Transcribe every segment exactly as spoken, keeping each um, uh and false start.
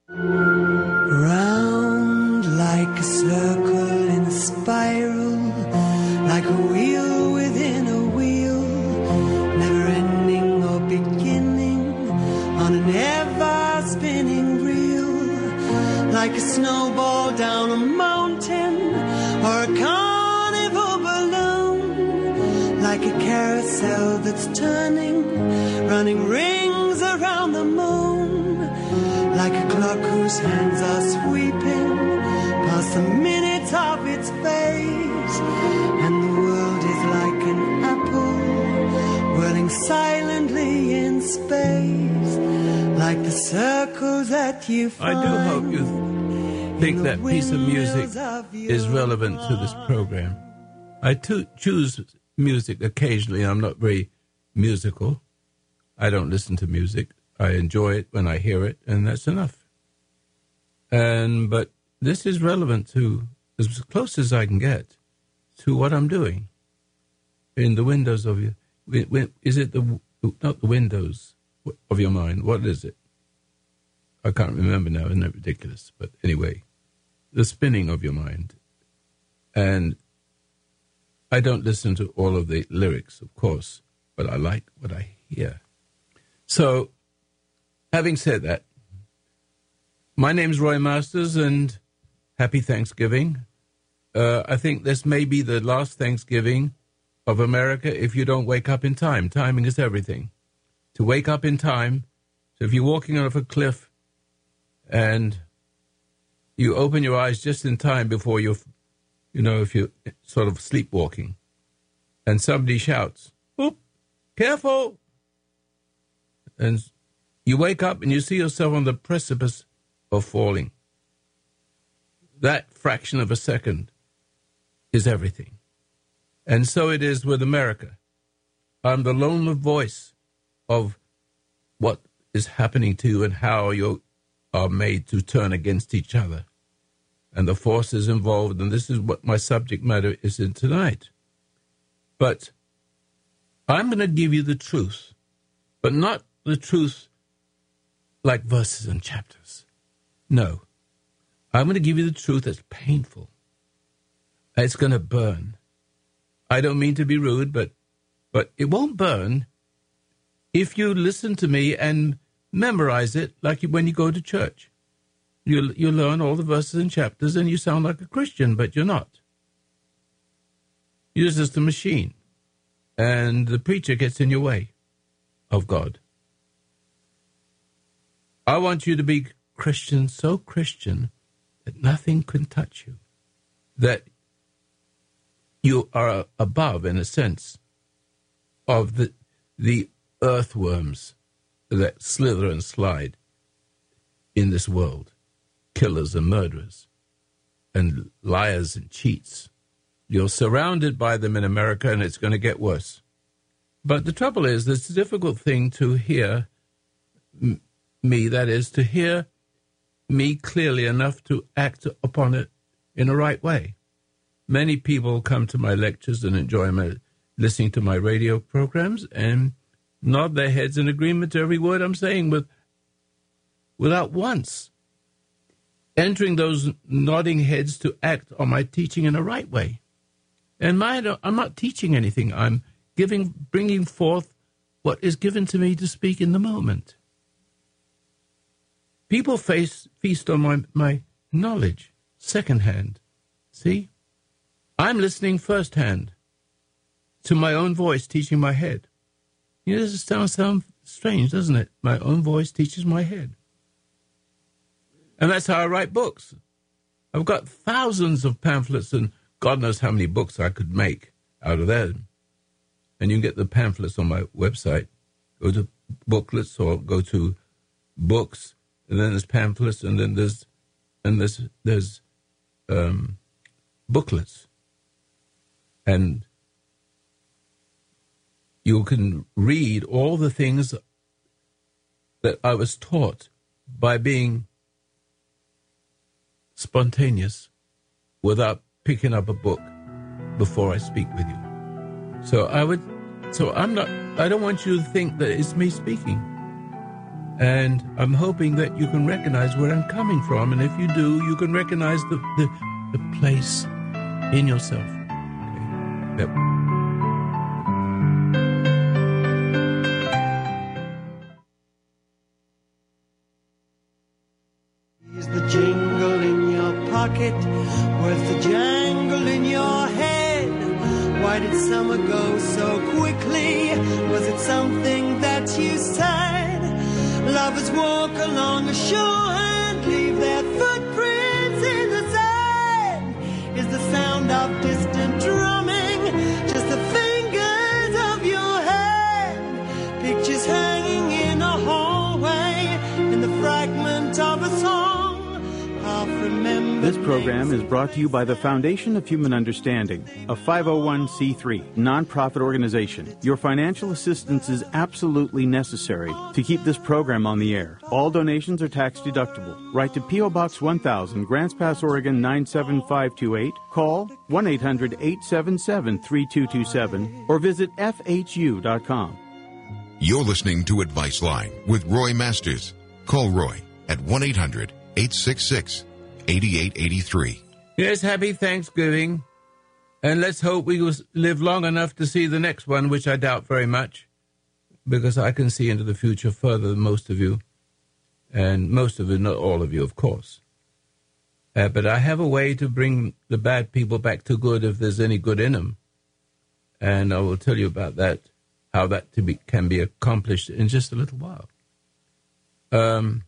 Round like a circle in a spiral, like a wheel within a wheel, never ending or beginning on an ever spinning reel, like a snowball down a mountain or a carnival balloon, like a carousel that's turning, running rings around the moon, like a clock whose hands are sweeping past the minutes of its face, and the world is like an apple whirling silently in space, like the circles that you find. I do hope you think that piece of music is relevant to this program. I to- choose music occasionally. I'm not very musical. I don't listen to music. I enjoy it when I hear it, and that's enough. And but this is relevant to, as close as I can get, to what I'm doing in the windows of your. Is it the not the windows of your mind? What is it? I can't remember now. Isn't that ridiculous? But anyway, the spinning of your mind. And I don't listen to all of the lyrics, of course, but I like what I hear. So, having said that, my name's Roy Masters, and happy Thanksgiving. Uh, I think this may be the last Thanksgiving of America if you don't wake up in time. Timing is everything. To wake up in time, so if you're walking off a cliff and you open your eyes just in time before you're, you know, if you're sort of sleepwalking, and somebody shouts, "Oop, careful!" and you wake up and you see yourself on the precipice of falling. That fraction of a second is everything. And so it is with America. I'm the lone voice of what is happening to you and how you are made to turn against each other and the forces involved. And this is what my subject matter is in tonight. But I'm going to give you the truth, but not the truth like verses and chapters. No. I'm going to give you the truth that's painful. It's going to burn. I don't mean to be rude, but but it won't burn if you listen to me and memorize it like when you go to church. You you learn all the verses and chapters and you sound like a Christian, but you're not. You're just a machine. And the preacher gets in your way of God. I want you to be Christian, so Christian that nothing can touch you. That you are above, in a sense, of the the earthworms that slither and slide in this world. Killers and murderers and liars and cheats. You're surrounded by them in America, and it's going to get worse. But the trouble is, it's a difficult thing to hear m- me, that is, to hear me clearly enough to act upon it in a right way. Many people come to my lectures and enjoy my, listening to my radio programs and nod their heads in agreement to every word I'm saying with, without once entering those nodding heads to act on my teaching in a right way. And my, I'm not teaching anything. I'm giving, bringing forth what is given to me to speak in the moment. People face, feast on my, my knowledge secondhand. See? I'm listening firsthand to my own voice teaching my head. You know, this sounds, sounds strange, doesn't it? My own voice teaches my head. And that's how I write books. I've got thousands of pamphlets, and God knows how many books I could make out of them. And you can get the pamphlets on my website. Go to booklets or go to books, and then there's pamphlets, and then there's and there's there's um, booklets. And you can read all the things that I was taught by being spontaneous without picking up a book before I speak with you. So I would, so I'm not, I don't want you to think that it's me speaking. And I'm hoping that you can recognize where I'm coming from. And if you do, you can recognize the, the, the place in yourself. Okay. That is the jingle in your pocket, worth the jangle in your head. Why did summer go so quickly? Was it something that you said? Lovers walk along a shore and leave their footprints in the sand. Is the sound of distant drumming just the fingers of your hand? Pictures hanging in a hallway in the fragment of a song. This program is brought to you by the Foundation of Human Understanding, a five oh one c three nonprofit organization. Your financial assistance is absolutely necessary to keep this program on the air. All donations are tax deductible. Write to P O. Box one thousand, Grants Pass, Oregon nine seven five two eight. Call one eight hundred eight seven seven three two two seven or visit F H U dot com. You're listening to Advice Line with Roy Masters. Call Roy at one eight hundred eight six six eight eight eight three. Yes, happy Thanksgiving. And let's hope we will live long enough to see the next one, which I doubt very much, because I can see into the future further than most of you. And most of you, not all of you, of course. Uh, but I have a way to bring the bad people back to good if there's any good in them. And I will tell you about that, how that to be, can be accomplished in just a little while. Um...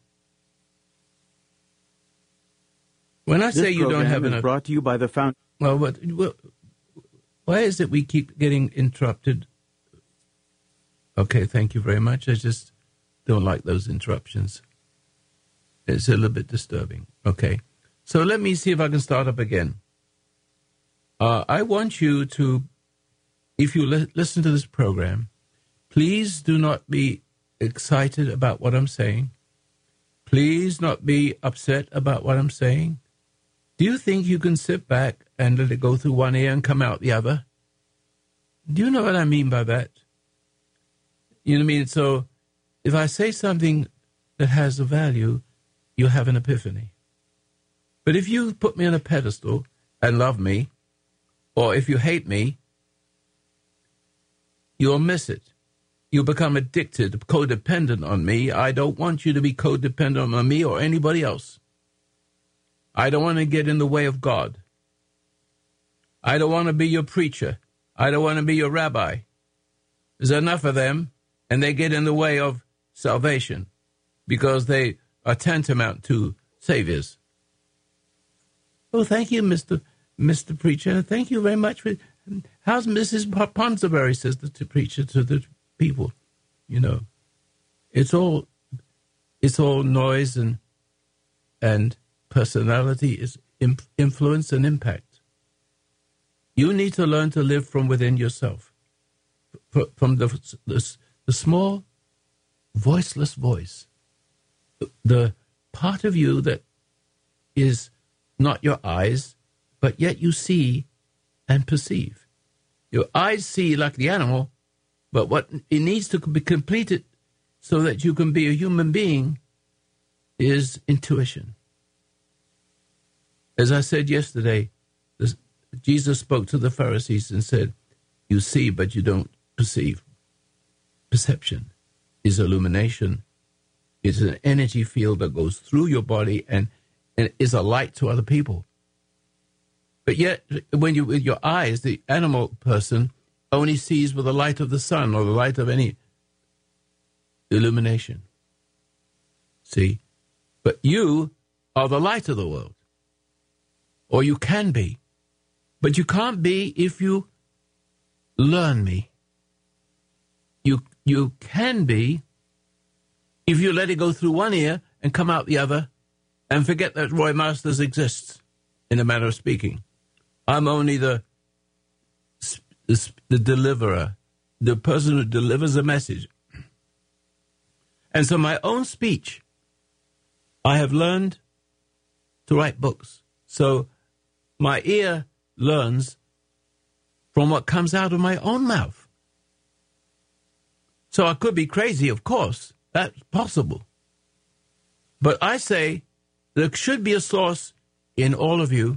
When I say this you don't have enough, enough, brought to you by the found. Well, what, well, why is it we keep getting interrupted? Okay, thank you very much. I just don't like those interruptions. It's a little bit disturbing. Okay, so let me see if I can start up again. Uh, I want you to, if you li- listen to this program, please do not be excited about what I'm saying. Please not be upset about what I'm saying. Do you think you can sit back and let it go through one ear and come out the other? Do you know what I mean by that? You know what I mean? So if I say something that has a value, you'll have an epiphany. But if you put me on a pedestal and love me, or if you hate me, you'll miss it. You'll become addicted, codependent on me. I don't want you to be codependent on me or anybody else. I don't want to get in the way of God. I don't want to be your preacher. I don't want to be your rabbi. There's enough of them, and they get in the way of salvation because they are tantamount to saviors. Oh, thank you, Mister Mister Preacher. Thank you very much. For, how's Missus Ponsonbury, says the preacher to the people. You know, it's all it's all noise and and personality is influence and impact. You need to learn to live from within yourself, from the the, the small, voiceless voice, the part of you that is not your eyes, but yet you see and perceive. Your eyes see like the animal, but what it needs to be completed so that you can be a human being is intuition. As I said yesterday, this, Jesus spoke to the Pharisees and said, you see, but you don't perceive. Perception is illumination. It's an energy field that goes through your body and, and is a light to other people. But yet, when you, with your eyes, the animal person only sees with the light of the sun or the light of any illumination. See? But you are the light of the world. Or you can be. But you can't be if you learn me. You you can be if you let it go through one ear and come out the other and forget that Roy Masters exists, in a manner of speaking. I'm only the, the, the deliverer, the person who delivers a message. And so my own speech, I have learned to write books. So my ear learns from what comes out of my own mouth. So I could be crazy, of course. That's possible. But I say there should be a source in all of you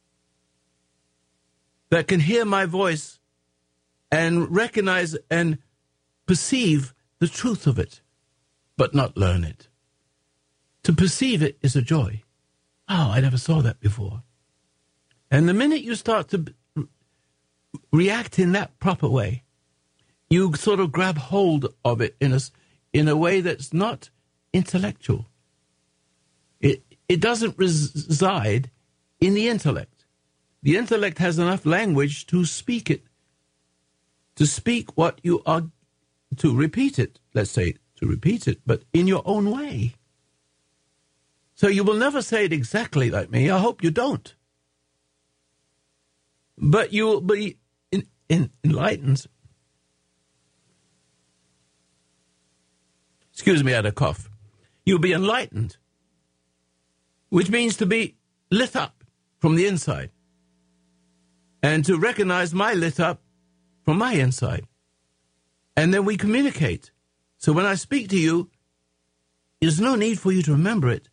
that can hear my voice and recognize and perceive the truth of it, but not learn it. To perceive it is a joy. Oh, I never saw that before. And the minute you start to react in that proper way, you sort of grab hold of it in a, in a way that's not intellectual. It, it doesn't reside in the intellect. The intellect has enough language to speak it, to speak what you are, to repeat it, let's say, to repeat it, but in your own way. So you will never say it exactly like me. I hope you don't. But you will be in, in, enlightened. Excuse me, I had a cough. You'll be enlightened, which means to be lit up from the inside and to recognize my lit up from my inside. And then we communicate. So when I speak to you, there's no need for you to remember it.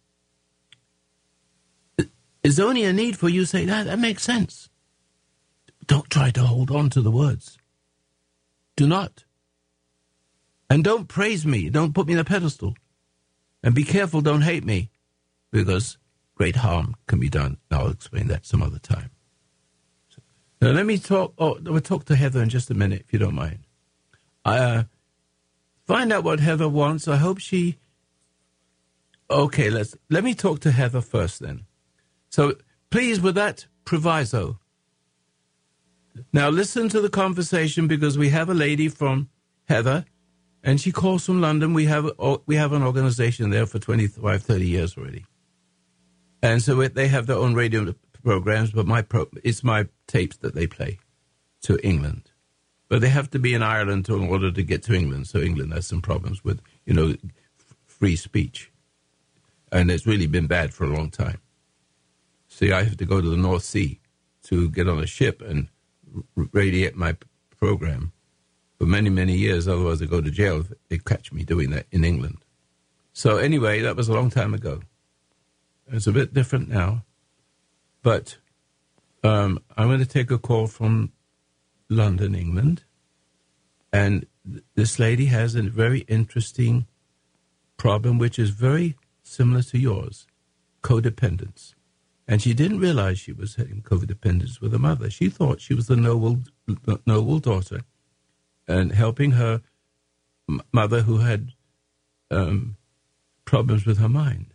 There's only a need for you to say, that, that makes sense. Don't try to hold on to the words. Do not. And don't praise me. Don't put me in a pedestal. And be careful, don't hate me, because great harm can be done. I'll explain that some other time. So, now let me talk. Oh, we'll talk to Heather in just a minute, if you don't mind. Uh, find out what Heather wants. I hope she... Okay, let's let me talk to Heather first then. So please, with that proviso, now listen to the conversation, because we have a lady from Heather, and she calls from London. We have we have an organization there for twenty-five, thirty years already. And so it, they have their own radio programs, but my pro, it's my tapes that they play to England. But they have to be in Ireland to, in order to get to England. So England has some problems with, you know, f- free speech. And it's really been bad for a long time. See, I have to go to the North Sea to get on a ship and r- radiate my p- program for many, many years. Otherwise, I go to jail if they catch me doing that in England. So anyway, that was a long time ago. It's a bit different now. But um, I'm going to take a call from London, England. And th- this lady has a very interesting problem, which is very similar to yours, codependence. And she didn't realize she was having codependence with her mother. She thought she was the noble, noble daughter and helping her m- mother who had um, problems with her mind.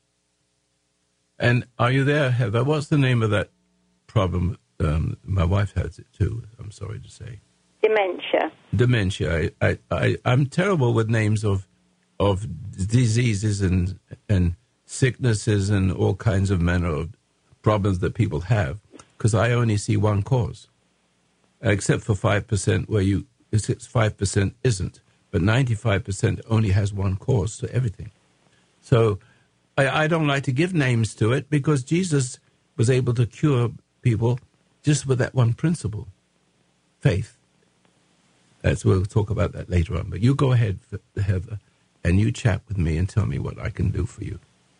And are you there, Heather? What's the name of that problem? Um, my wife has it too, I'm sorry to say. Dementia. Dementia. I, I, I, I'm terrible with names of of diseases and and sicknesses and all kinds of manner of problems that people have, because I only see one cause, except for five percent where you, it's five percent isn't, but ninety-five percent only has one cause to everything. So I, I don't like to give names to it, because Jesus was able to cure people just with that one principle, faith. That's, we'll talk about that later on. But you go ahead, Heather, and you chat with me and tell me what I can do for you.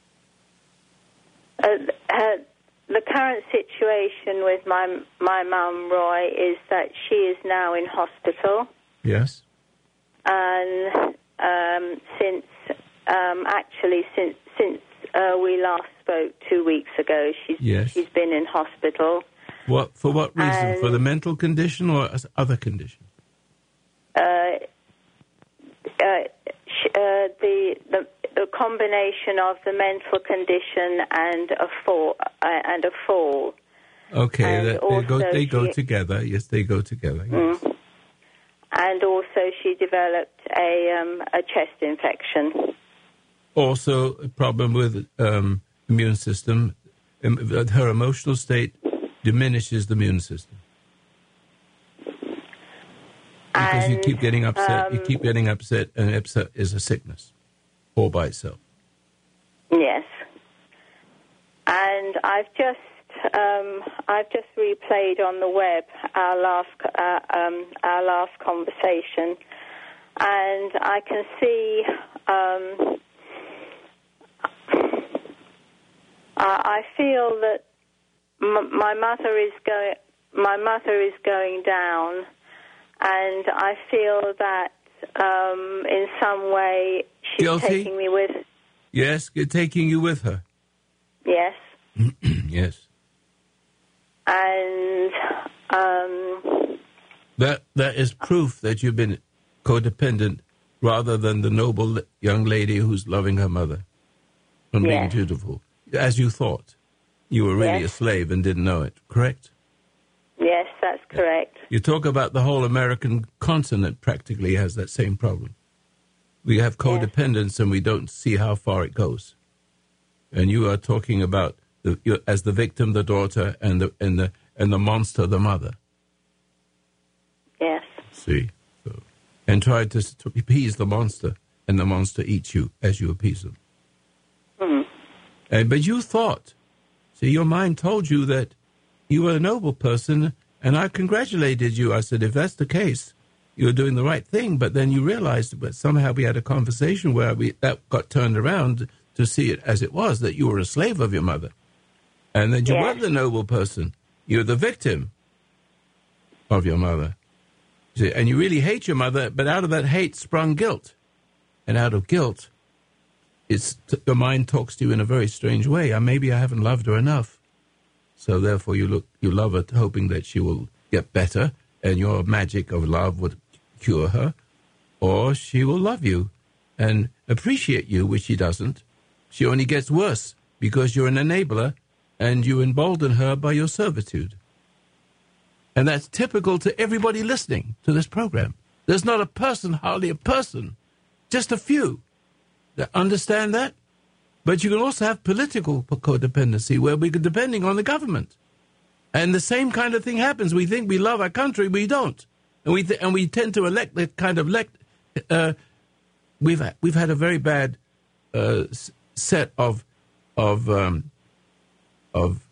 Uh, uh, the current situation with my my mum, Roy, is that she is now in hospital. Yes. And um, since, um, actually, since since uh, we last spoke two weeks ago, she's yes. she's been in hospital. What for? What reason? And, for the mental condition or other condition? Uh, uh, sh- uh, the the the combination of the mental condition and a fall uh, and a fall. Okay, and that, they go they she, go together. Yes, they go together. Yes. Mm. And also, she developed a um, a chest infection. Also, a problem with um, immune system. Um, her emotional state diminishes the immune system. Because and, you keep getting upset, um, you keep getting upset, and upset is a sickness all by itself. Yes. And I've just um, I've just replayed on the web our last uh, um, our last conversation, and I can see um, I feel that m- my mother is going. My mother is going down, and I feel that um, in some way she's Guilty? taking me with. Yes, you're taking you with her. Yes. Yes. And um, that that is proof that you've been codependent rather than the noble young lady who's loving her mother and being yes. dutiful, as you thought. You were really yes. a slave and didn't know it, correct? Yes, that's correct. You talk about the whole American continent practically has that same problem. We have codependence yes. and we don't see how far it goes. And you are talking about the, you, as the victim, the daughter, and the and the and the monster, the mother. Yes. See, so, and try to, to appease the monster, and the monster eats you as you appease them. Mm. Uh, but you thought, see, your mind told you that you were a noble person, and I congratulated you. I said, if that's the case, you're doing the right thing. But then you realized, but somehow we had a conversation where we that got turned around to see it as it was, that you were a slave of your mother. And that you yes. weren't the noble person. You're the victim of your mother. See, and you really hate your mother, but out of that hate sprung guilt. And out of guilt, it's your mind talks to you in a very strange way. Uh, maybe I haven't loved her enough. So therefore you look, you love her, hoping that she will get better, and your magic of love would cure her. Or she will love you and appreciate you, which she doesn't. She only gets worse because you're an enabler, and you embolden her by your servitude. And that's typical to everybody listening to this program. There's not a person, hardly a person, just a few that understand that. But you can also have political codependency where we're depending on the government. And the same kind of thing happens. We think we love our country, we don't. And we th- and we tend to elect the kind of elect. Uh, we've ha- we've had a very bad uh, s- set of of um, of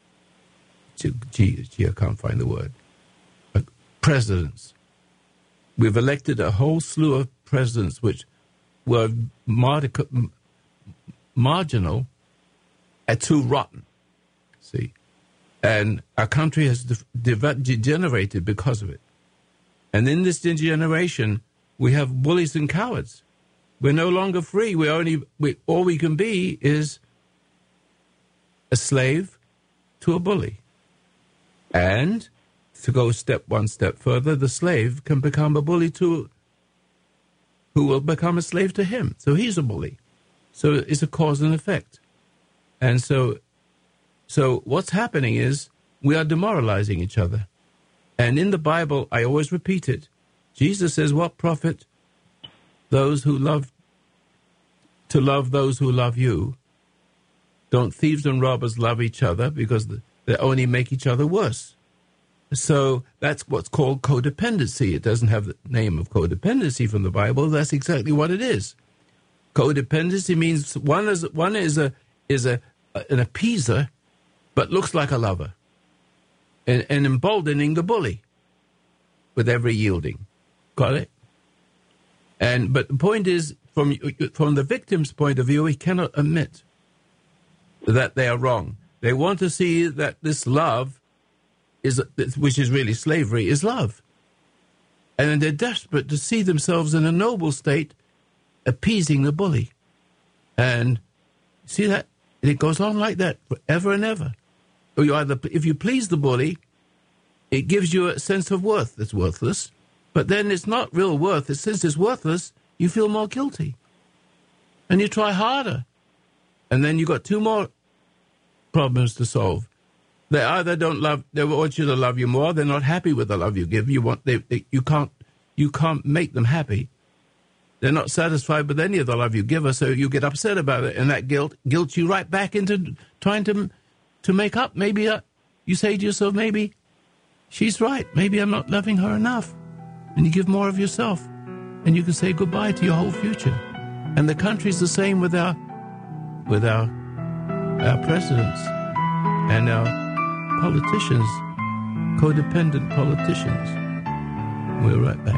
gee, gee, I can't find the word. Uh, presidents. We've elected a whole slew of presidents which were mardic- marginal and too rotten. See, and our country has de- de- degenerated because of it. And in this degeneration, we have bullies and cowards. We're no longer free. We only we, all we can be is a slave to a bully. And to go step one step further, the slave can become a bully to who will become a slave to him. So he's a bully. So it's a cause and effect. And so so what's happening is we are demoralizing each other. And in the Bible, I always repeat it. Jesus says, what profit those who love to love those who love you? Don't thieves and robbers love each other because they only make each other worse? So that's what's called codependency. It doesn't have the name of codependency from the Bible. That's exactly what it is. Codependency means one is one is a is a an appeaser, but looks like a lover, and, and emboldening the bully with every yielding. Got it? And but the point is, from from the victim's point of view, he cannot admit that they are wrong. They want to see that this love is, which is really slavery, is love. And they're desperate to see themselves in a noble state, appeasing the bully. And see that? And it goes on like that forever and ever. Or you either, if you please the bully, it gives you a sense of worth that's worthless. But then it's not real worth. Since it's worthless, you feel more guilty. And you try harder. And then you've got two more problems to solve. They either don't love, they want you to love you more. They're not happy with the love you give. You want, they, they, you can't, you can't make them happy. They're not satisfied with any of the love you give her, so you get upset about it, and that guilt guilts you right back into trying to to make up. Maybe uh, you say to yourself, maybe she's right. Maybe I'm not loving her enough, and you give more of yourself, and you can say goodbye to your whole future. And the country's the same with our with our our presidents and our politicians, codependent politicians. We're right back.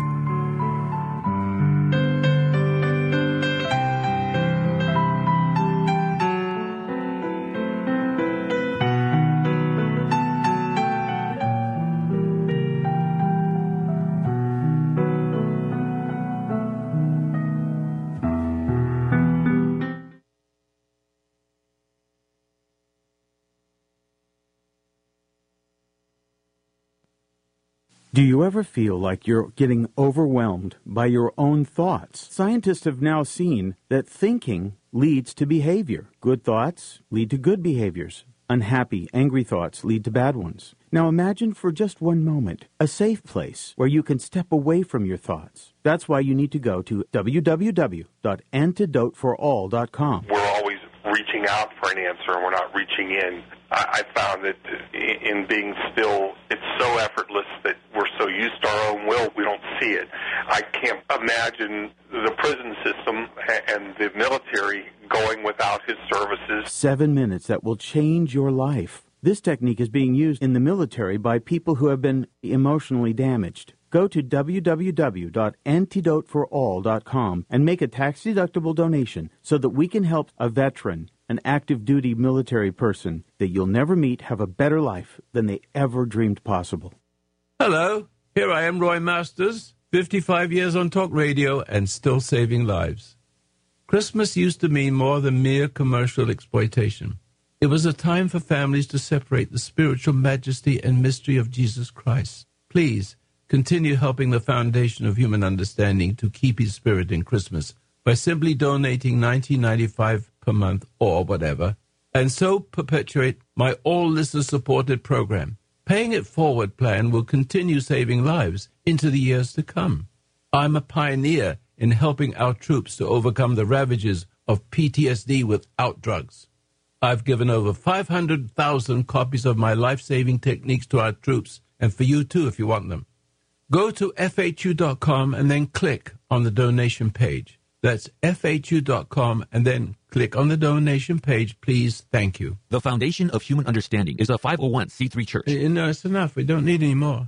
Do you ever feel like you're getting overwhelmed by your own thoughts? Scientists have now seen that thinking leads to behavior. Good thoughts lead to good behaviors. Unhappy, angry thoughts lead to bad ones. Now imagine for just one moment a safe place where you can step away from your thoughts. That's why you need to go to w w w dot antidote for all dot com. We're always reaching out for an answer, and we're not reaching in. I, I found that in being still, it's so effortless that we're so used to our own will, we don't see it. I can't imagine the prison system and the military going without his services. Seven minutes that will change your life. This technique is being used in the military by people who have been emotionally damaged. Go to w w w dot antidote for all dot com and make a tax-deductible donation so that we can help a veteran, an active-duty military person that you'll never meet, have a better life than they ever dreamed possible. Hello, here I am, Roy Masters, fifty-five years on talk radio and still saving lives. Christmas used to mean more than mere commercial exploitation. It was a time for families to separate the spiritual majesty and mystery of Jesus Christ. Please continue helping the Foundation of Human Understanding to keep his spirit in Christmas by simply donating nineteen ninety-five per month or whatever, and so perpetuate my all-listener-supported program. Paying it forward plan will continue saving lives into the years to come. I'm a pioneer in helping our troops to overcome the ravages of P T S D without drugs. I've given over five hundred thousand copies of my life-saving techniques to our troops, and for you too if you want them. Go to F H U dot com and then click on the donation page. That's F H U dot com and then click on the donation page, please. Thank you. The Foundation of Human Understanding is a five oh one c three church. Uh, no, it's enough. We don't need any more.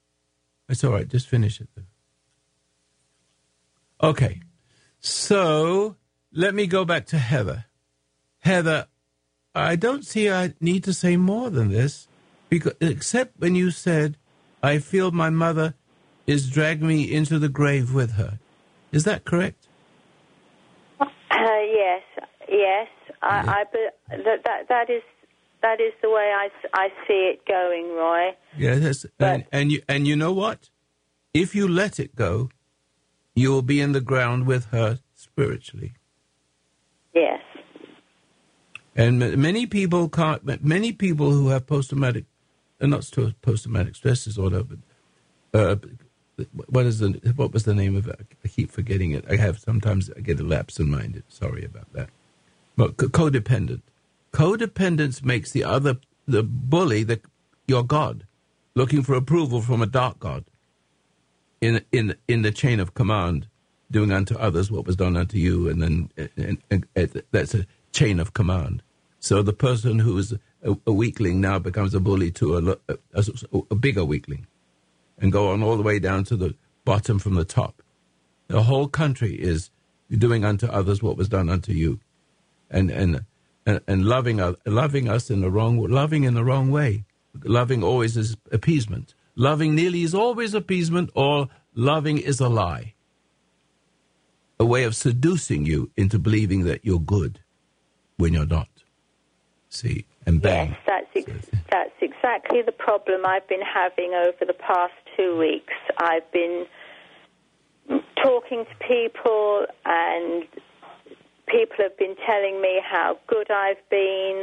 It's all right. Just finish it. Okay. So let me go back to Heather. Heather, I don't see I need to say more than this, because except when you said, I feel my mother is dragging me into the grave with her. Is that correct? Uh, yes, yes. I, Yeah. I but that, that that is that is the way I, I see it going, Roy. Yeah, that's, and, and you and you know what? If you let it go, you will be in the ground with her spiritually. Yes. And m- many people can't. Many people who have post-traumatic, uh, not st- post-traumatic stress disorder, but uh, what is the what was the name of it? I keep forgetting it. I have sometimes I get a lapse in mind. Sorry about that. But co- codependent, codependence makes the other the bully the your god, looking for approval from a dark god. In in in the chain of command, doing unto others what was done unto you, and then and, and, and that's a chain of command. So the person who is a, a weakling now becomes a bully to a, a, a bigger weakling, and go on all the way down to the bottom from the top. The whole country is doing unto others what was done unto you, and and and, and loving us, loving us in the wrong, loving in the wrong way. Loving always is appeasement. Loving nearly is always appeasement, or loving is a lie. A way of seducing you into believing that you're good when you're not. See, and bang. Yes, that's ex- that's exactly the problem I've been having over the past two weeks. I've been talking to people, and people have been telling me how good I've been,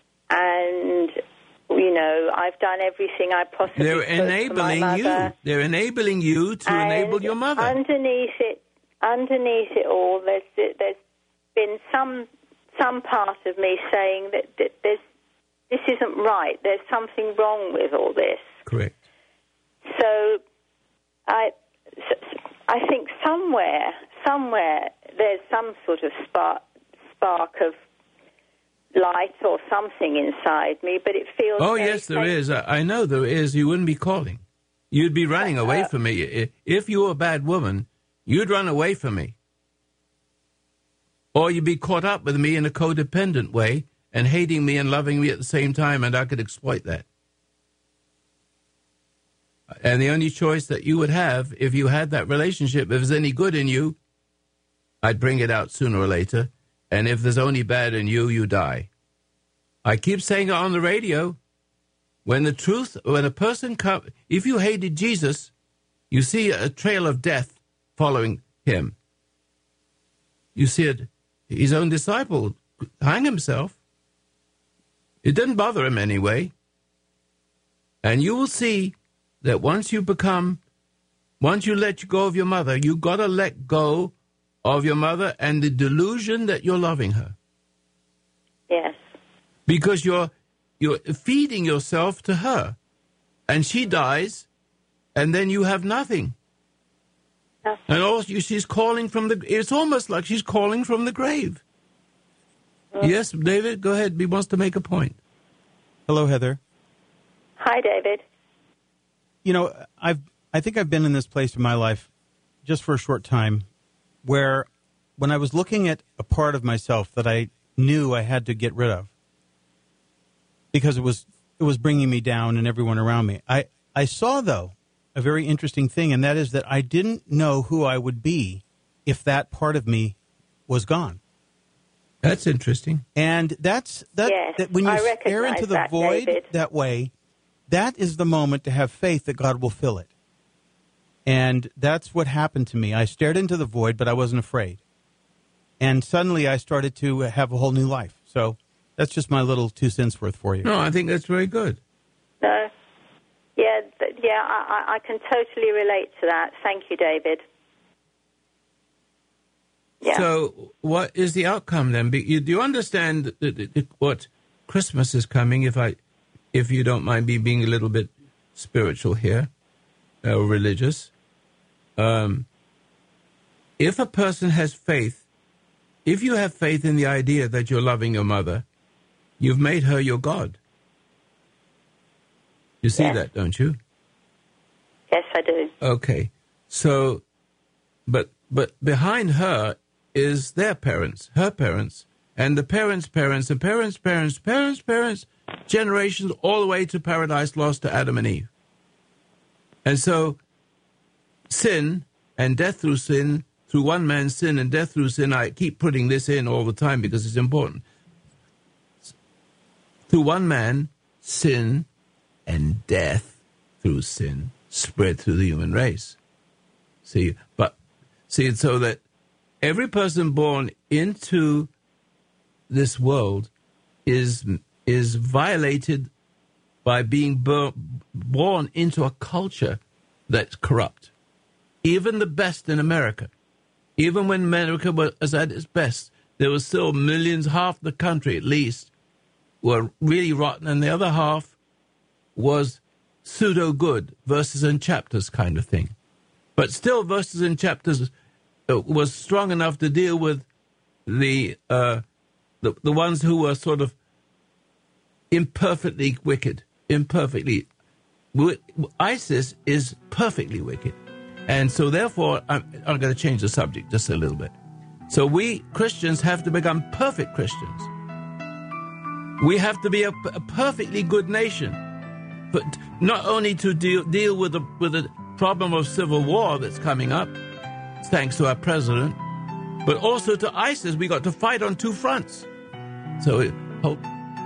and you know, I've done everything I possibly They're could for my enabling mother. you. They're enabling you to And enable your mother. Underneath it, underneath it all, there's there's been some some part of me saying that, that there's this isn't right. There's something wrong with all this. Correct. So, I I think somewhere somewhere there's some sort of spark spark of light or something inside me, but it feels. Oh, very yes, there faint. is. I I know there is. You wouldn't be calling. You'd be running away Uh, from me. I- If you were a bad woman, you'd run away from me. Or you'd be caught up with me in a codependent way and hating me and loving me at the same time, and I could exploit that. And the only choice that you would have if you had that relationship, if there's any good in you, I'd bring it out sooner or later. And if there's only bad in you, you die. I keep saying it on the radio. When the truth, when a person comes, if you hated Jesus, you see a trail of death following him. You see it, his own disciple hang himself. It didn't bother him anyway. And you will see that once you become, once you let go of your mother, you got to let go of your mother and the delusion that you're loving her. Yes. Because you're you're feeding yourself to her. And she dies, and then you have nothing. Nothing. And also she's calling from the, it's almost like she's calling from the grave. Mm. Yes, David, go ahead. He wants to make a point. Hello, Heather. Hi, David. You know, I've I think I've been in this place in my life just for a short time where when I was looking at a part of myself that I knew I had to get rid of because it was it was bringing me down and everyone around me. I, I saw, though, a very interesting thing, and that is that I didn't know who I would be if that part of me was gone. That's interesting. And that's that, yes, that when you I stare into the that, void David. that way, that is the moment to have faith that God will fill it. And that's what happened to me. I stared into the void, but I wasn't afraid. And suddenly I started to have a whole new life. So that's just my little two cents worth for you. No, I think that's very good. No. Yeah, th- yeah, I, I can totally relate to that. Thank you, David. Yeah. So what is the outcome then? Be, you, do you understand that, that, that what Christmas is coming, if I, if you don't mind me being a little bit spiritual here, or religious? Um, if a person has faith, if you have faith in the idea that you're loving your mother, you've made her your God. You see yes. that, don't you? Yes, I do. Okay. So, but but behind her is their parents, her parents, and the parents' parents, the parents' parents, parents' parents, generations all the way to Paradise Lost to Adam and Eve. And so, sin and death through sin, through one man's sin and death through sin, I keep putting this in all the time because it's important. Through one man, sin and death through sin spread through the human race. See, but see, so that every person born into this world is is violated by being bur- born into a culture that's corrupt. Even the best in America, even when America was at its best, there was still millions, half the country at least, were really rotten, and the other half was pseudo-good, verses and chapters kind of thing. But still, verses and chapters uh, was strong enough to deal with the, uh, the the ones who were sort of imperfectly wicked, imperfectly. ISIS is perfectly wicked. And so therefore, I'm, I'm going to change the subject just a little bit. So we Christians have to become perfect Christians. We have to be a, a perfectly good nation. But not only to deal, deal with the, with the problem of civil war that's coming up, thanks to our president, but also to ISIS. We got to fight on two fronts. So it, hope.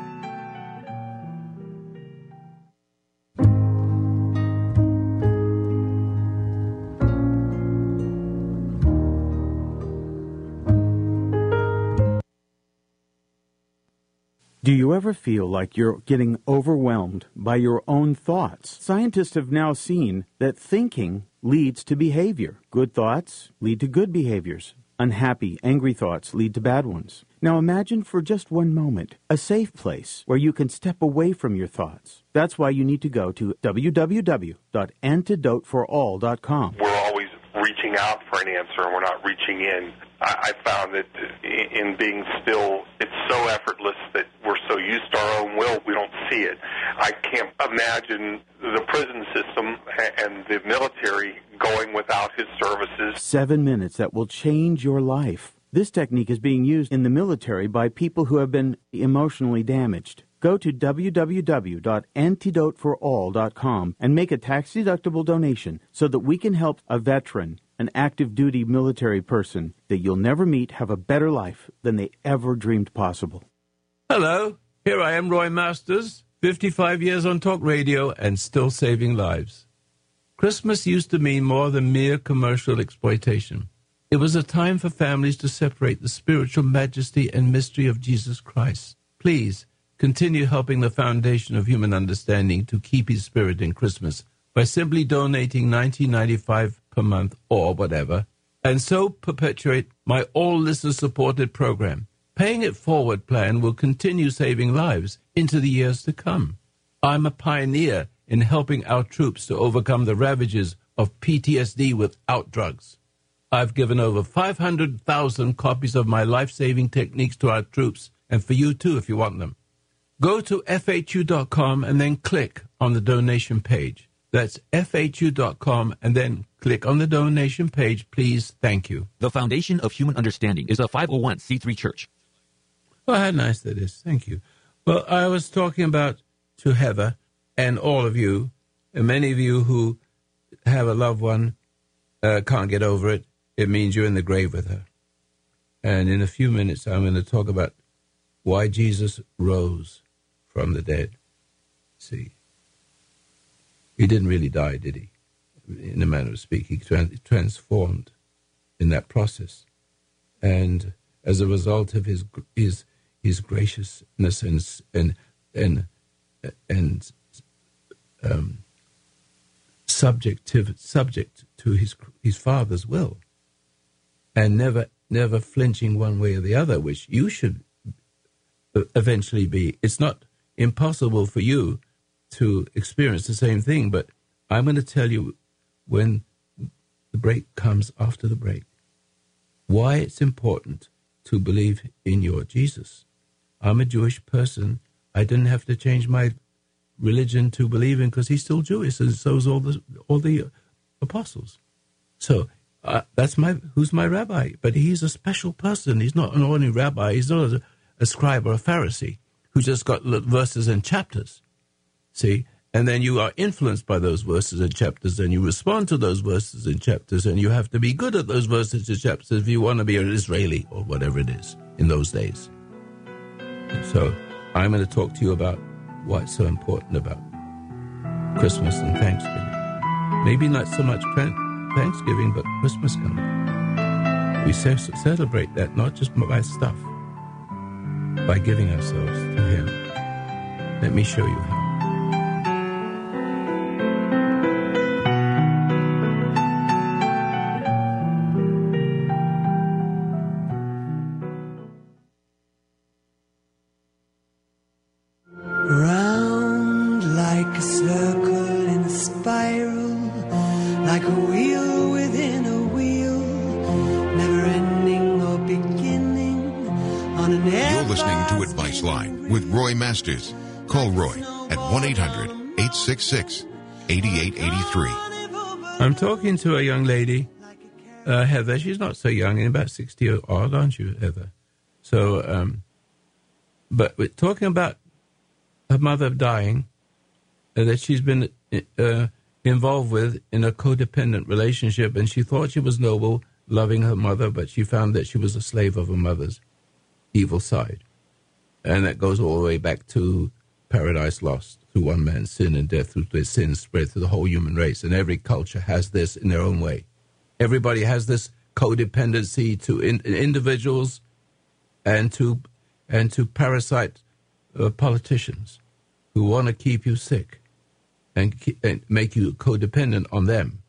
Do you ever feel like you're getting overwhelmed by your own thoughts? Scientists have now seen that thinking leads to behavior. Good thoughts lead to good behaviors. Unhappy, angry thoughts lead to bad ones. Now imagine for just one moment a safe place where you can step away from your thoughts. That's why you need to go to w w w dot antidote for all dot com. We're always reaching out for an answer, and we're not reaching in. I, I found that in being still, it's so effortless that we're so used to our own will, we don't see it. I can't imagine the prison system and the military going without his services. Seven minutes that will change your life. This technique is being used in the military by people who have been emotionally damaged. Go to w w w dot antidote for all dot com and make a tax-deductible donation so that we can help a veteran, an active-duty military person that you'll never meet have a better life than they ever dreamed possible. Hello, here I am, Roy Masters, fifty-five years on talk radio and still saving lives. Christmas used to mean more than mere commercial exploitation. It was a time for families to separate the spiritual majesty and mystery of Jesus Christ. Please continue helping the Foundation of Human Understanding to keep his spirit in Christmas by simply donating nineteen ninety-five dollars per month or whatever, and so perpetuate my all-listener-supported program. Paying it forward plan will continue saving lives into the years to come. I'm a pioneer in helping our troops to overcome the ravages of P T S D without drugs. I've given over five hundred thousand copies of my life-saving techniques to our troops, and for you too if you want them. Go to F H U dot com and then click on the donation page. That's F H U dot com and then click on the donation page, please. Thank you. The Foundation of Human Understanding is a five oh one c three church. Well, how nice that is. Thank you. Well, I was talking about to Heather and all of you, and many of you who have a loved one, uh, can't get over it. It means you're in the grave with her. And in a few minutes, I'm going to talk about why Jesus rose from the dead. See, he didn't really die, did he? In a manner of speaking, he trans- transformed in that process. And as a result of his his his graciousness and and and and um, subjective subject to his his Father's will, and never never flinching one way or the other, which you should eventually be. It's not impossible for you to experience the same thing, but I'm going to tell you when the break comes after the break why it's important to believe in your Jesus. I'm a Jewish person. I didn't have to change my religion to believe in because he's still Jewish, and so is all the all the apostles. So uh, that's my who's my rabbi, but he's a special person. He's not an ordinary rabbi. He's not a, a scribe or a Pharisee who just got verses and chapters. See, and then you are influenced by those verses and chapters, and you respond to those verses and chapters, and you have to be good at those verses and chapters if you want to be an Israeli or whatever it is in those days. And so I'm going to talk to you about why it's so important about Christmas and Thanksgiving. Maybe not so much Thanksgiving, but Christmas coming. We celebrate that not just by stuff, by giving ourselves to him. Let me show you how. Round like a circle in a spiral, like a wheel within a wheel, never ending or beginning on an You're listening to Advice Line with Roy Masters. Call Roy at one eight hundred eight six six eight eight eight three. I'm talking to a young lady, uh, Heather. She's not so young, about sixty odd, aren't you, Heather? So, um, but we're talking about her mother dying, uh, that she's been uh, involved with in a codependent relationship, and she thought she was noble, loving her mother, but she found that she was a slave of her mother's evil side. And that goes all the way back to Paradise Lost, through one man's sin and death, through their sins spread through the whole human race. And every culture has this in their own way. Everybody has this codependency to in, individuals and to and to parasite uh, politicians who want to keep you sick and, keep, and make you codependent on them.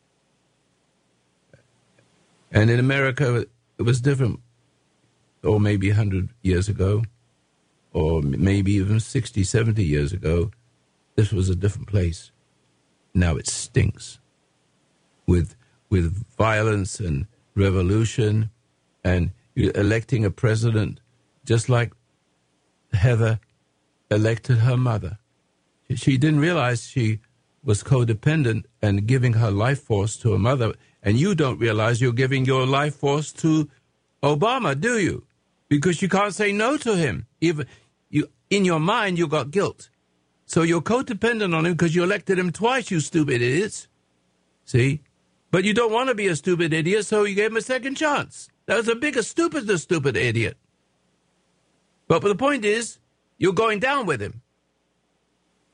And in America, it was different, or maybe one hundred years ago, or maybe even sixty, seventy years ago. This was a different place. Now it stinks with with violence and revolution, and you're electing a president just like Heather elected her mother. She didn't realize she was codependent and giving her life force to her mother, and you don't realize you're giving your life force to Obama, do you? Because you can't say no to him. Even you, in your mind, you got guilt. So you're codependent on him because you elected him twice, you stupid idiots. See? But you don't want to be a stupid idiot, so you gave him a second chance. That was a bigger stupid than stupid idiot. But the point is, you're going down with him.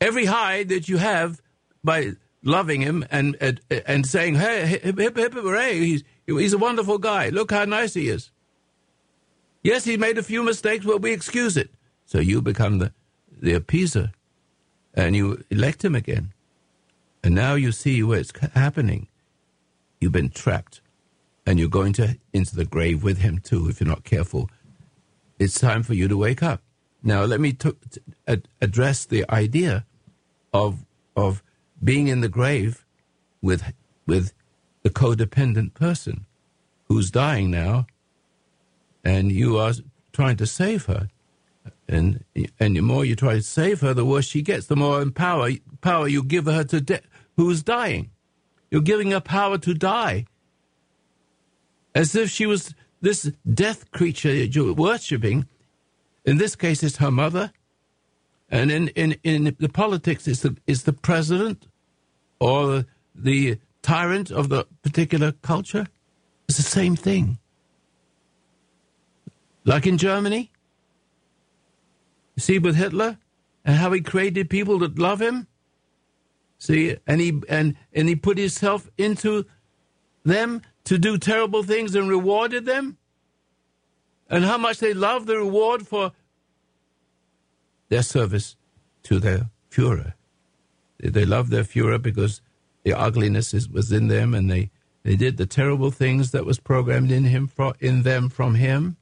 every high that you have by loving him and and, and saying, hey, hip, hip, hip, hooray, he's, he's a wonderful guy. Look how nice he is. Yes, he made a few mistakes, but we excuse it. So you become the, the appeaser, and you elect him again. And now you see where it's happening. You've been trapped, and you're going to into the grave with him too if you're not careful. It's time for you to wake up. Now, let me t- t- ad- address the idea of of being in the grave with with the codependent person who's dying now, and you are trying to save her. And and the more you try to save her, the worse she gets. The more power power you give her to de- who's dying. You're giving her power to die, as if she was this death creature that you're worshipping. In this case, it's her mother, and in in, in the politics, it's the it's the president or the tyrant of the particular culture. It's the same thing. Like in Germany. See, with Hitler and how he created people that love him. See, and he and, and he put himself into them to do terrible things and rewarded them. And how much they love the reward for their service to their Führer. They love their Führer because the ugliness is, was in them, and they, they did the terrible things that was programmed in him for, in them from him.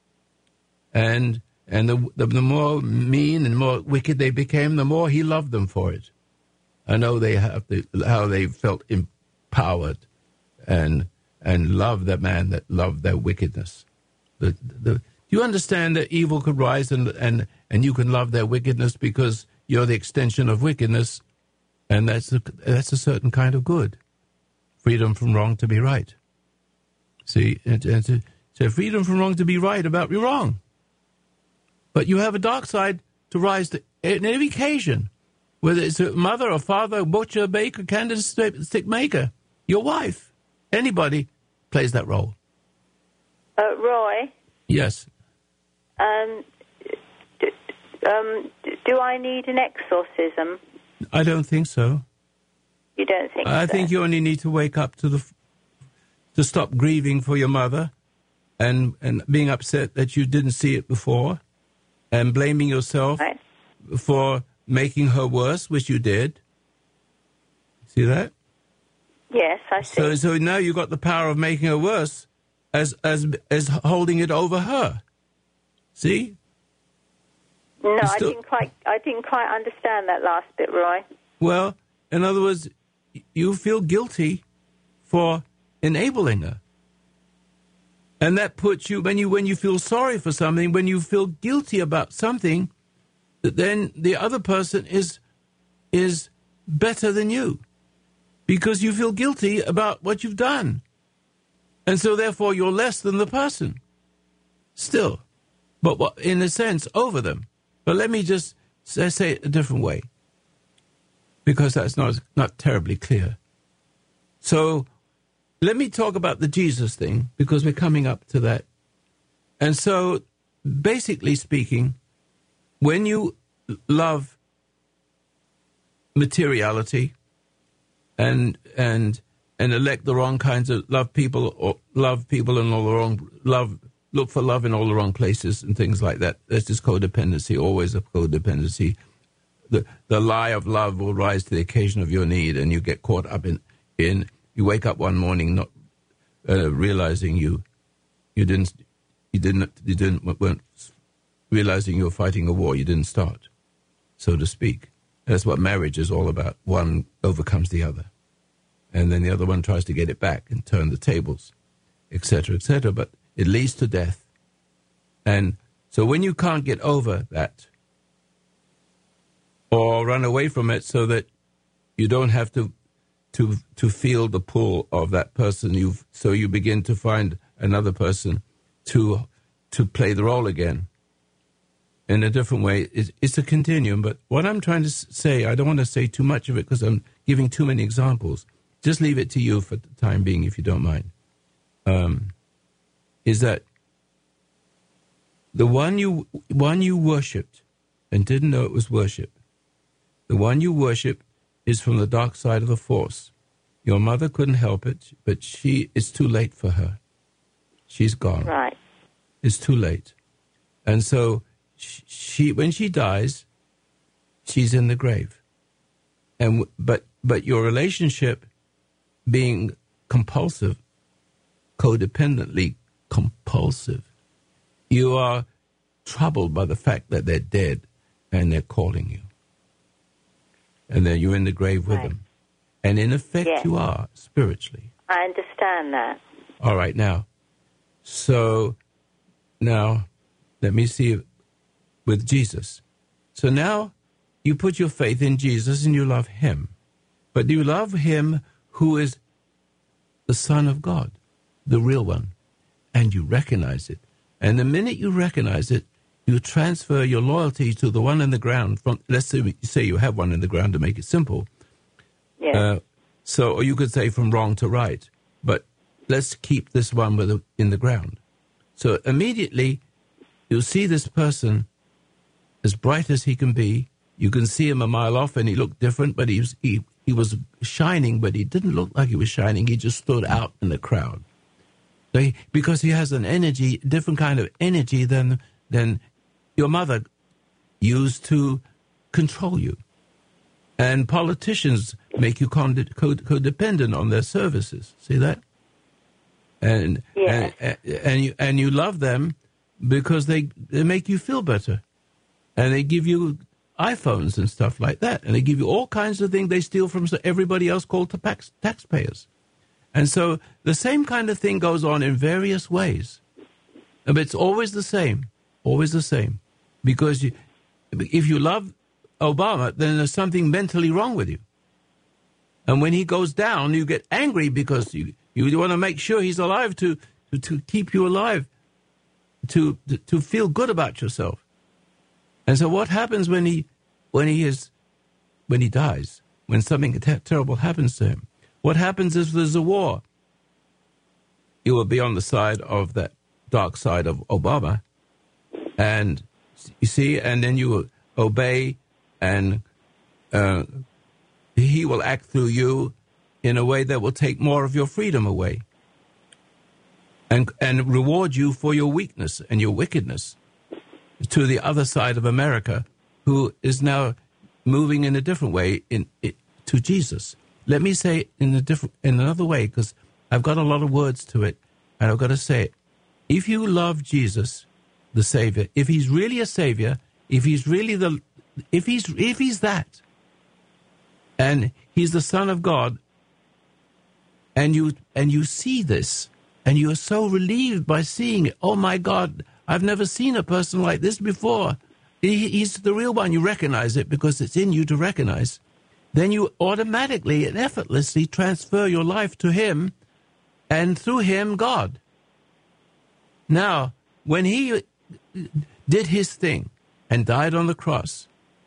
And And the, the the more mean and more wicked they became, the more he loved them for it. I know they have the, how they felt empowered and and loved that man that loved their wickedness. The, the, do you understand that evil could rise and, and, and you can love their wickedness because you're the extension of wickedness, and that's a, that's a certain kind of good. Freedom from wrong to be right. See, and, and to say freedom from wrong to be right about you wrong. But you have a dark side to rise to in every occasion, whether it's a mother or father, butcher, baker, candlestick maker, your wife, anybody plays that role. Uh, Roy? Yes. Um, d- um, do I need an exorcism? I don't think so. You don't think I so? think you only need to wake up to the to stop grieving for your mother and, and being upset that you didn't see it before. And blaming yourself right. for making her worse, which you did. See that? Yes, I see. So, so now you got the power of making her worse, as as as holding it over her. See? No, still, I didn't quite. I didn't quite understand that last bit, Roy. Well, in other words, you feel guilty for enabling her. And that puts you, when you when you feel sorry for something, when you feel guilty about something, then the other person is is better than you because you feel guilty about what you've done. And so therefore you're less than the person still, but in a sense over them. But let me just say, say it a different way because that's not, not terribly clear. So let me talk about the Jesus thing, because we're coming up to that. And so, basically speaking, when you love materiality and and and elect the wrong kinds of love people or love people in all the wrong love look for love in all the wrong places and things like that, that's just codependency, always a codependency. The the lie of love will rise to the occasion of your need, and you get caught up in in. You wake up one morning not uh, realizing you, you didn't, you didn't, you didn't, weren't realizing you were fighting a war you didn't start, so to speak. That's what marriage is all about. One overcomes the other, and then the other one tries to get it back and turn the tables, et cetera, et cetera. But it leads to death. And so when you can't get over that, or run away from it, so that you don't have to. To to feel the pull of that person, you so you begin to find another person to to play the role again in a different way. It's, it's a continuum. But what I'm trying to say, I don't want to say too much of it because I'm giving too many examples. Just leave it to you for the time being, if you don't mind. Um, is that the one you one you worshipped and didn't know it was worship? The one you worship is from the dark side of the force. Your mother couldn't help it, but she it's too late for her. She's gone. Right. It's too late. And so she, when she dies, she's in the grave. And but but your relationship being compulsive, codependently compulsive, you are troubled by the fact that they're dead and they're calling you. And then you're in the grave with right. them. And in effect, yes. you are spiritually. I understand that. All right, now. So now, let me see with Jesus. So now you put your faith in Jesus and you love him. But you love him who is the Son of God, the real one. And you recognize it. And the minute you recognize it, you transfer your loyalty to the one in the ground. From let's say, say you have one in the ground to make it simple. Yes. Uh, so, or you could say from wrong to right. But let's keep this one with the, in the ground. So immediately, you'll see this person as bright as he can be. You can see him a mile off, and he looked different, but he was he, he was shining, but he didn't look like he was shining. He just stood out in the crowd. So he, because he has an energy, different kind of energy than than your mother used to control you. And politicians make you code, code, codependent on their services. See that? And, yes. and and you and you love them because they, they make you feel better. And they give you iPhones and stuff like that. And they give you all kinds of things they steal from everybody else called tax, taxpayers. And so the same kind of thing goes on in various ways. But it's always the same. Always the same. Because you, if you love Obama, then there's something mentally wrong with you. And when he goes down, you get angry because you, you want to make sure he's alive to, to, to keep you alive, to, to to feel good about yourself. And so what happens when he when he is when he dies, when something ter- terrible happens to him? What happens is there's a war. You will be on the side of that dark side of Obama, and you see, and then you will obey, and uh, he will act through you in a way that will take more of your freedom away, and and reward you for your weakness and your wickedness to the other side of America, who is now moving in a different way in, in to Jesus. Let me say it in a different, in another way, because I've got a lot of words to it, and I've got to say it. If you love Jesus, the Savior, if he's really a Savior, if he's really the, if he's if he's that, and he's the Son of God, and you and you see this, and you are so relieved by seeing it. Oh my God, I've never seen a person like this before. He, he's the real one. You recognize it because it's in you to recognize. Then you automatically and effortlessly transfer your life to him, and through him, God. Now, when he did his thing and died on the cross,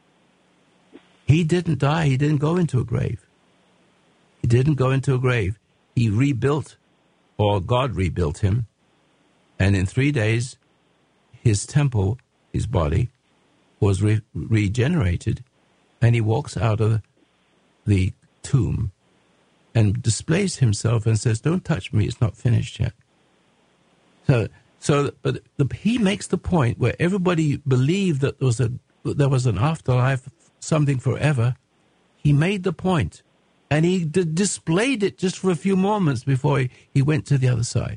he didn't die. He didn't go into a grave. He didn't go into a grave. He rebuilt, or God rebuilt him, and in three days, his temple, his body, was re- regenerated, and he walks out of the tomb and displays himself and says, "Don't touch me, it's not finished yet." So, so but the, he makes the point where everybody believed that there was a there was an afterlife, something forever. He made the point, and he d- displayed it just for a few moments before he, he went to the other side.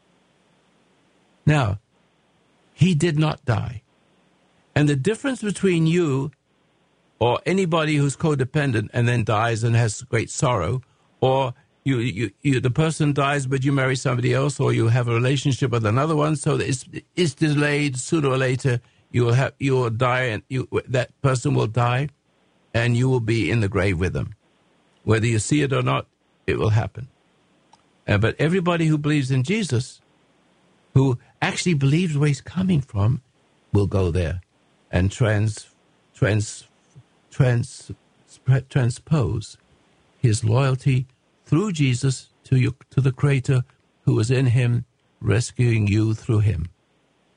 Now, he did not die. And the difference between you or anybody who's codependent and then dies and has great sorrow, or you, you, you the person dies but you marry somebody else, or you have a relationship with another one, so it's, it's delayed, sooner or later you will have you will die, and you, that person will die, and you will be in the grave with them. Whether you see it or not, it will happen. Uh, but everybody who believes in Jesus, who actually believes where he's coming from, will go there and trans, trans, trans, transpose his loyalty through Jesus to you, to the Creator who was in him, rescuing you through him,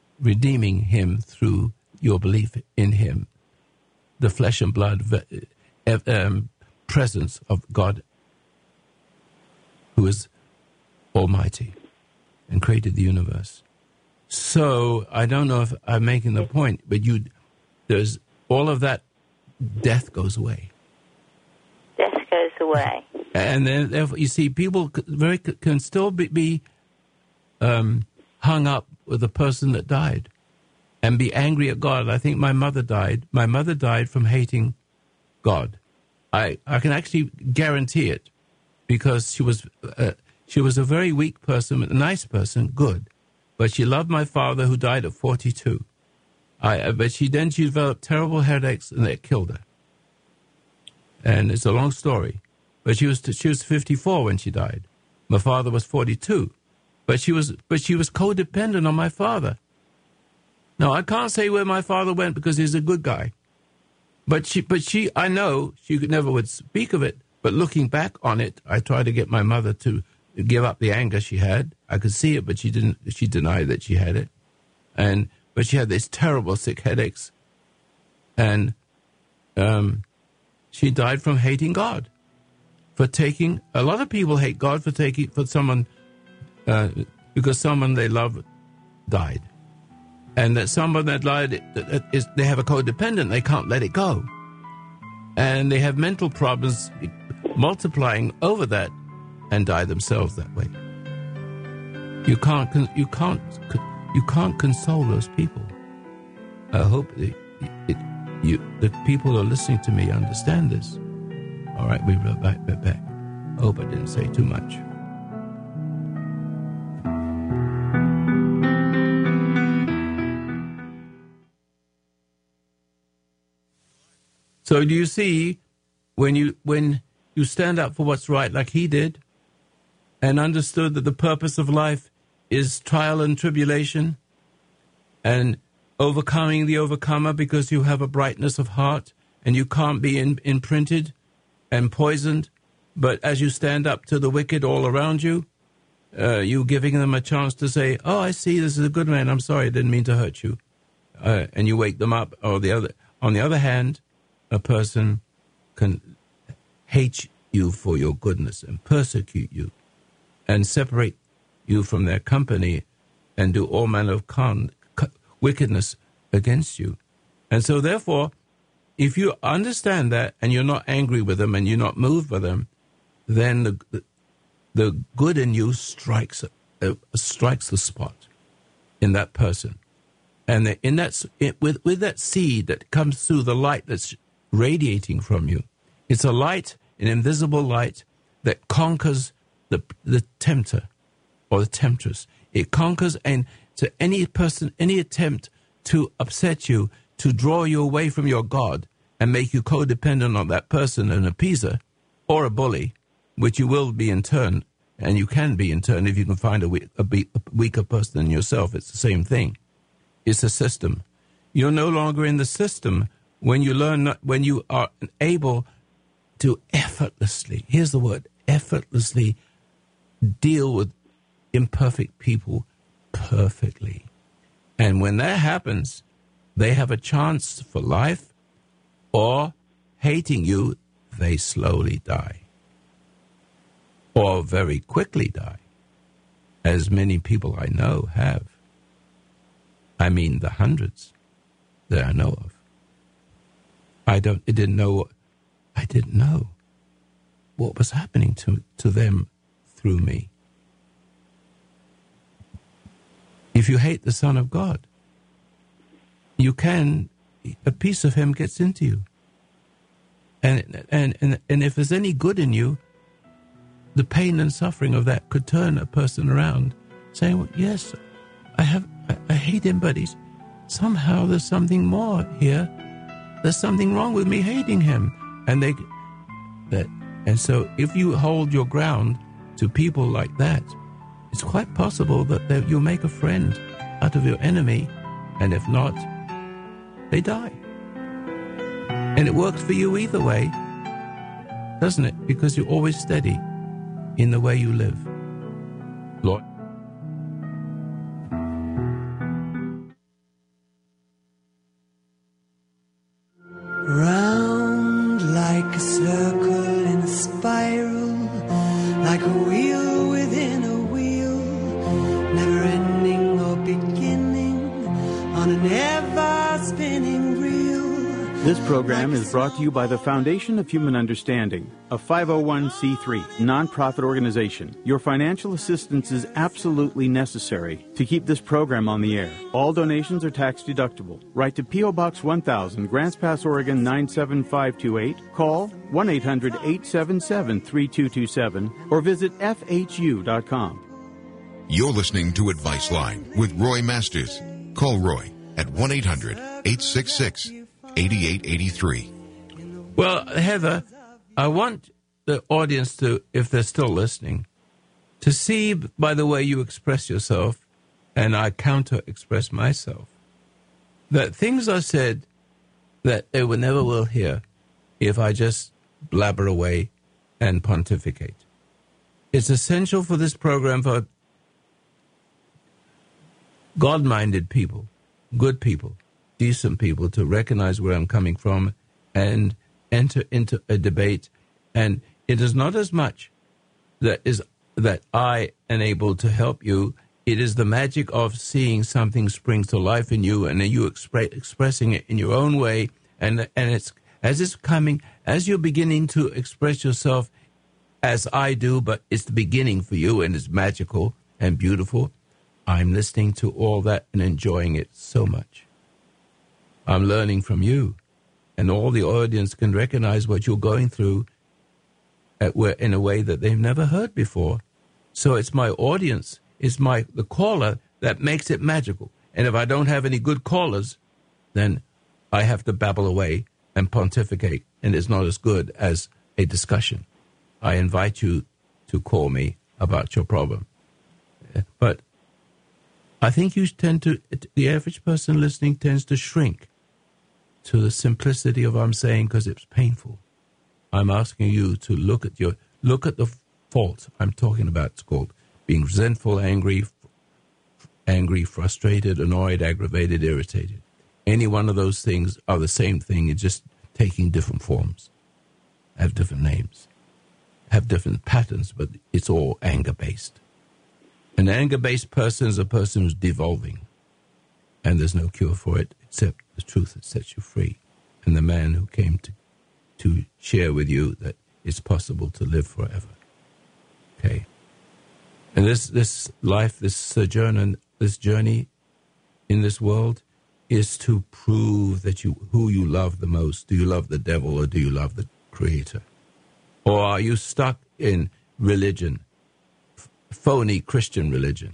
redeeming him through your belief in him. The flesh and blood um, presence of God, who is almighty and created the universe. So I don't know if I'm making the point, but you, there's all of that. Death goes away. Death goes away. And then, therefore, you see, people very can still be, be um, hung up with the person that died and be angry at God. I think my mother died. My mother died from hating God. I, I can actually guarantee it because she was uh, she was a very weak person, a nice person, good. But she loved my father, who died at forty-two. I, but she then she developed terrible headaches, and it killed her. And it's a long story. But she was she was fifty-four when she died. My father was forty-two. But she was but she was codependent on my father. Now I can't say where my father went because he's a good guy. But she but she I know she could never would speak of it. But looking back on it, I tried to get my mother to give up the anger she had. I could see it, but she didn't. She denied that she had it. And but she had these terrible sick headaches, and um, she died from hating God, for taking. A lot of people hate God for taking for someone uh, because someone they love died, and that someone that died is they have a codependent. They can't let it go, and they have mental problems multiplying over that, and die themselves that way. You can't. You can't. You can't console those people. I hope it, it, you, the people who are listening to me understand this. All right, we'll be back, back, back. I hope I didn't say too much. So do you see, when you when you stand up for what's right like he did, and understood that the purpose of life is trial and tribulation, and overcoming the overcomer because you have a brightness of heart and you can't be in, imprinted and poisoned, but as you stand up to the wicked all around you, uh, you giving them a chance to say, oh, I see, this is a good man, I'm sorry, I didn't mean to hurt you. Uh, and you wake them up. Or the other, on the other hand, a person can hate you for your goodness and persecute you and separate you from their company and do all manner of con, wickedness against you. And so therefore, if you understand that and you're not angry with them and you're not moved by them, then the the, the good in you strikes uh, strikes the spot in that person. And the, in that it, with with that seed that comes through the light that's radiating from you, it's a light, an invisible light that conquers the the tempter or the temptress. It conquers, and to any person, any attempt to upset you, to draw you away from your God and make you codependent on that person, an appeaser or a bully, which you will be in turn, and you can be in turn if you can find a, weak, a, be, a weaker person than yourself. It's the same thing. It's a system. You're no longer in the system when you learn, when you are able to effortlessly, here's the word, effortlessly deal with imperfect people perfectly. And when that happens, they have a chance for life, or hating you, they slowly die. Or very quickly die, as many people I know have. I mean the hundreds that I know of. I don't, I didn't know, I didn't know what was happening to, to them through me. If you hate the Son of God, you can, a piece of him gets into you. And, and, and, and if there's any good in you, the pain and suffering of that could turn a person around, saying, well, yes, I have, I, I hate him, but he's, somehow there's something more here. There's something wrong with me hating him. And they, that, and so if you hold your ground to people like that, it's quite possible that they, you'll make a friend out of your enemy, and if not, they die. And it works for you either way, doesn't it? Because you're always steady in the way you live. Lord. Round like a a circle in a spiral, like a wheel within a wheel, never ending or beginning, on an ever spinning reel. This program is brought to you by the Foundation of Human Understanding, a five oh one c three nonprofit organization. Your financial assistance is absolutely necessary to keep this program on the air. All donations are tax deductible. Write to P O. Box one thousand, Grants Pass, Oregon nine seven five two eight. Call one eight hundred eight seven seven three two two seven or visit f h u dot com. You're listening to Advice Line with Roy Masters. Call Roy at one eight hundred eight six six eighty-eight eighty-three. Well, Heather, I want the audience to, if they're still listening, to see by the way you express yourself, and I counter-express myself, that things are said that they will never will hear if I just blabber away and pontificate. It's essential for this program for God-minded people, good people, decent people to recognize where I'm coming from and enter into a debate. And it is not as much that is that I am able to help you. It is the magic of seeing something spring to life in you, and then you expre- expressing it in your own way. And and it's as it's coming, as you're beginning to express yourself as I do, but it's the beginning for you, and it's magical and beautiful. I'm listening to all that and enjoying it so much. I'm learning from you, and all the audience can recognize what you're going through at, in a way that they've never heard before. So it's my audience, it's my the caller that makes it magical. And if I don't have any good callers, then I have to babble away and pontificate, and it's not as good as a discussion. I invite you to call me about your problem. But I think you tend to, the average person listening tends to shrink to the simplicity of what I'm saying because it's painful. I'm asking you to look at your, look at the fault I'm talking about. It's called being resentful, angry, angry, frustrated, annoyed, aggravated, irritated. Any one of those things are the same thing, it's just taking different forms, have different names, have different patterns, but it's all anger-based. An anger-based person is a person who's devolving, and there's no cure for it except the truth that sets you free. And the man who came to to share with you that it's possible to live forever. Okay? And this this life, this sojourn, this journey in this world is to prove that you who you love the most. Do you love the devil or do you love the Creator? Or are you stuck in religion, f- phony Christian religion?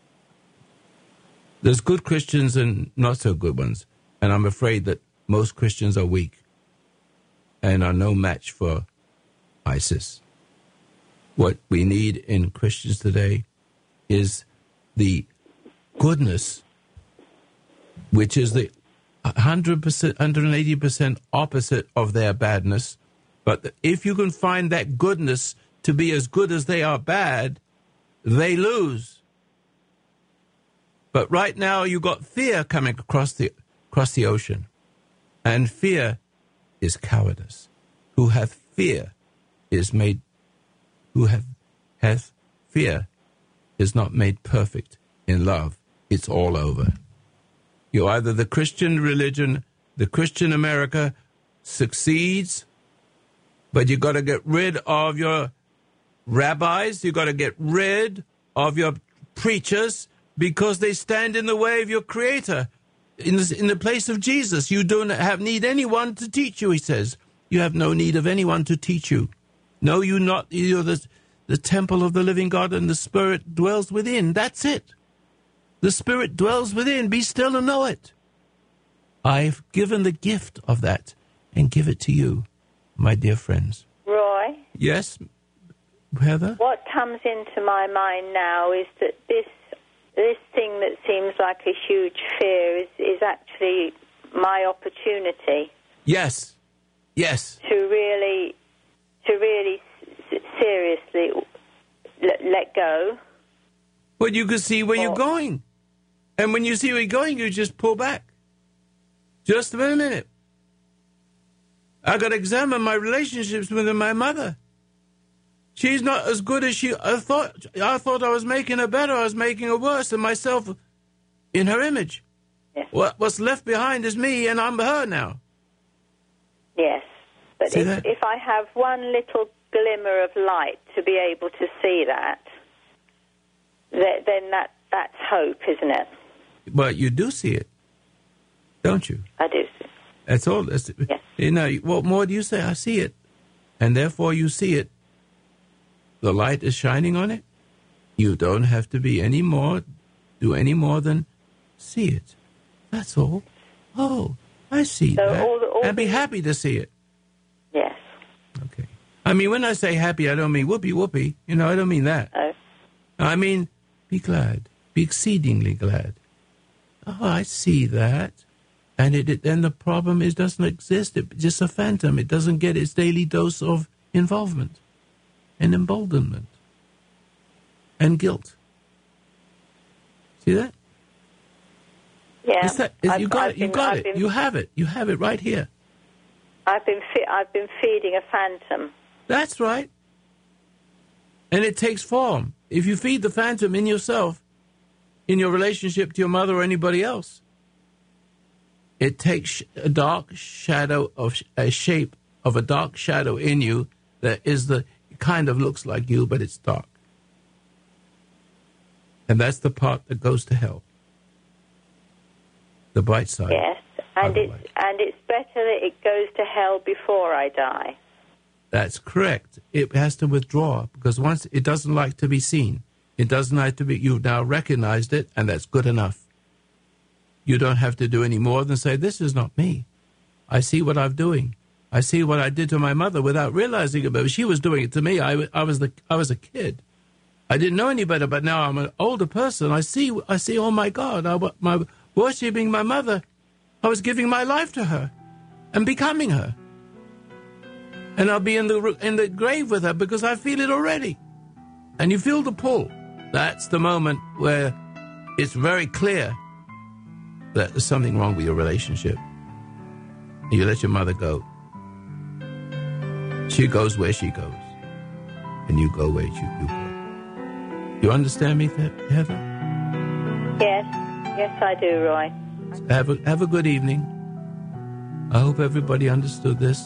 There's good Christians and not so good ones. And I'm afraid that most Christians are weak and are no match for ISIS. What we need in Christians today is the goodness, which is the one hundred percent, one hundred eighty percent opposite of their badness. But if you can find that goodness to be as good as they are bad, they lose. But right now you got fear coming across the across the ocean. And fear is cowardice. Who hath fear is made who hath hath fear is not made perfect in love. It's all over. You either the Christian religion, the Christian America succeeds, but you got to get rid of your rabbis, you got to get rid of your preachers because they stand in the way of your Creator. In the, in the place of Jesus, you don't have need anyone to teach you, he says. You have no need of anyone to teach you. No, you not. You're the, the temple of the living God, and the Spirit dwells within. That's it. The Spirit dwells within. Be still and know it. I've given the gift of that and give it to you, my dear friends. Roy? Yes, Heather? What comes into my mind now is that this this thing that seems like a huge fear is, is actually my opportunity. Yes. Yes. To really, to really s- seriously let, let go. Well, you can see where or, you're going. And when you see where you're going, you just pull back. Just a minute. I got to examine my relationships with my mother. She's not as good as she I thought. I thought I was making her better. I was making her worse than myself in her image. Yes. What, what's left behind is me, and I'm her now. Yes. But See if, that? if I have one little glimmer of light to be able to see that, th- then that, that's hope, isn't it? But you do see it, don't you? I do. That's all. That's, Yes. You know, what more do you say? I see it. And therefore you see it. The light is shining on it. You don't have to be any more, do any more than see it. That's all. Oh, I see So that. all the- all and be the- happy to see it. Yes. Okay. I mean, when I say happy, I don't mean whoopee whoopee. You know, I don't mean that. Oh. I mean, be glad. Be exceedingly glad. Oh, I see that. And it, it then the problem is doesn't exist. It's just a phantom. It doesn't get its daily dose of involvement and emboldenment and guilt. See that? Yeah. It's that it, I've- you got I've it. You been- got I've it. been- You have it. You have it right here. I've been fe- I've been feeding a phantom. That's right. And it takes form. If you feed the phantom in yourself, in your relationship to your mother or anybody else, it takes a dark shadow of a shape of a dark shadow in you that is the kind of looks like you, but it's dark. And that's the part that goes to hell. The bright side. Yes. And Otherwise. it's and it's better that it goes to hell before I die. That's correct. It has to withdraw because once it doesn't like to be seen. It doesn't like to be, you've now recognized it, and that's good enough. You don't have to do any more than say, this is not me. I see what I'm doing. I see what I did to my mother without realizing it, but she was doing it to me. I, I was the I was a kid. I didn't know any better, but now I'm an older person. I see, I see. Oh my God! I was my worshiping my mother. I was giving my life to her, and becoming her. And I'll be in the in the grave with her because I feel it already. And you feel the pull. That's the moment where it's very clear that there's something wrong with your relationship. You let your mother go. She goes where she goes. And you go where you, you go. You understand me, Heather? Yes. Yes, I do, Roy. Have a, have a good evening. I hope everybody understood this.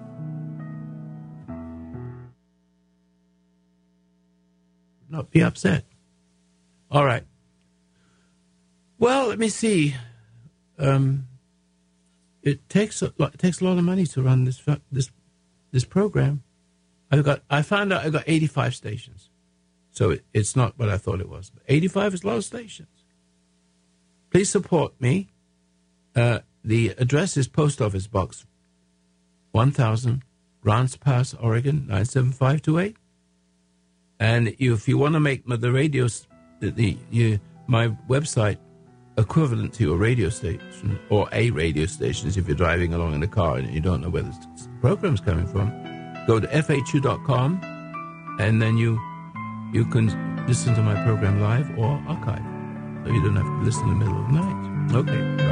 Not be upset. All right. Well, let me see. Um, it takes a lot. It takes a lot of money to run this this this program. I've got. I found out I got eighty-five stations, so it, it's not what I thought it was. But eighty-five is a lot of stations. Please support me. Uh, the address is Post Office Box one thousand, Grants Pass, Oregon nine seven five two eight. And if you want to make the radio, the, the you, my website equivalent to your radio station or a radio station, if you're driving along in the car and you don't know where the program's coming from, go to F H U dot com, and then you you can listen to my program live or archive, so you don't have to listen in the middle of the night. Okay.